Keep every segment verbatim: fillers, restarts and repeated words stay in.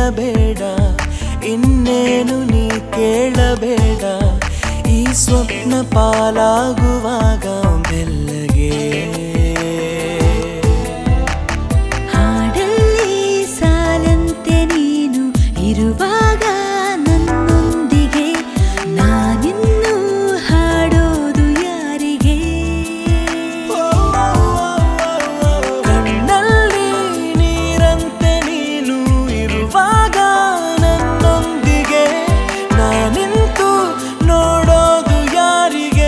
ಹೇಳಬೇಡ, ಇನ್ನೇನು ನೀ ಕೇಳಬೇಡ. ಈ ಸ್ವಪ್ನ ಪಾಲಾಗುವಾಗ ಮೆಲ್ಲಗೆ ಹಾಡಲ್ಲಿ ಸಾಲಂತೆ ನೀನು ಇರುವಾಗ ನನ್ನೊಂದಿಗೆ ನಾನಿನ್ನು ಹಾಡೋದು ಯಾರಿಗೆ? ಕಣ್ಣಲ್ಲಿ ನೀರಂತೆ ನೀನು ಇರುವಾಗ ನನ್ನೊಂದಿಗೆ ನಾನಿಂತು ನೋಡೋದು ಯಾರಿಗೆ?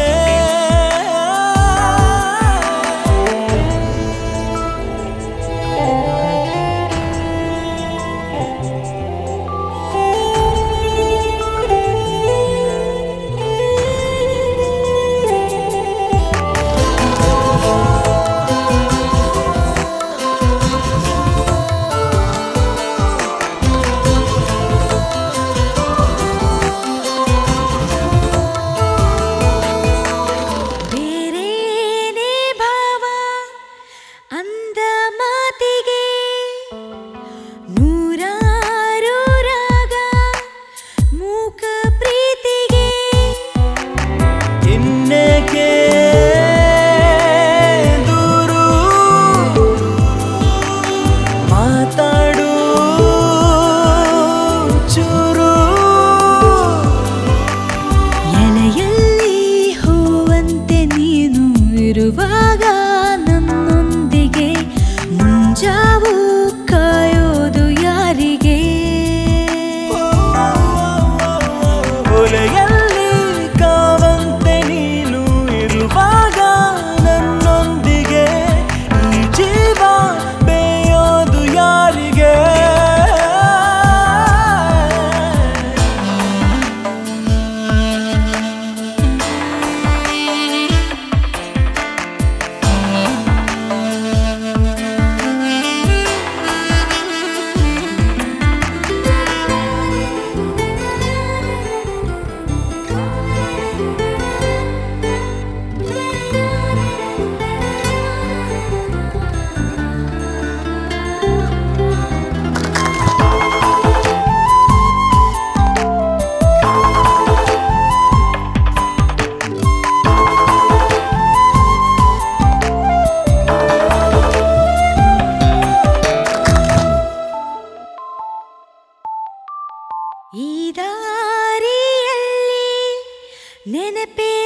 ಬೇರೇನೇ ಭಾವ ಅಂದ ಮಾತಿಗೆ ನೂರಾರು ರಾಗ ಮೂಕ ಪ್ರೀತಿಗೆ ಇನ್ನೇಕೆ ದೂರು ಮಾತಾಡು ಚೂರು. ಎಲೆಯಲ್ಲಿ ಹೂವಂತೆ ನೀನು ಇರುವಾಗ ನನ್ನೊಂದಿಗೆ ಮುಂಜಾವು ಕಾಯೋದು ಯಾರಿಗೆ? ಒಲೆಯಲ್ಲಿ ಕಾವಂತೆ ನೀನು ಇರುವಾಗ ನನ್ನೊಂದಿಗೆ ಈ ಜೀವ ಬೇಯೋದು ಯಾರಿಗೆ? ಈ ದಾರಿಯಲ್ಲಿ ನೆನಪೇ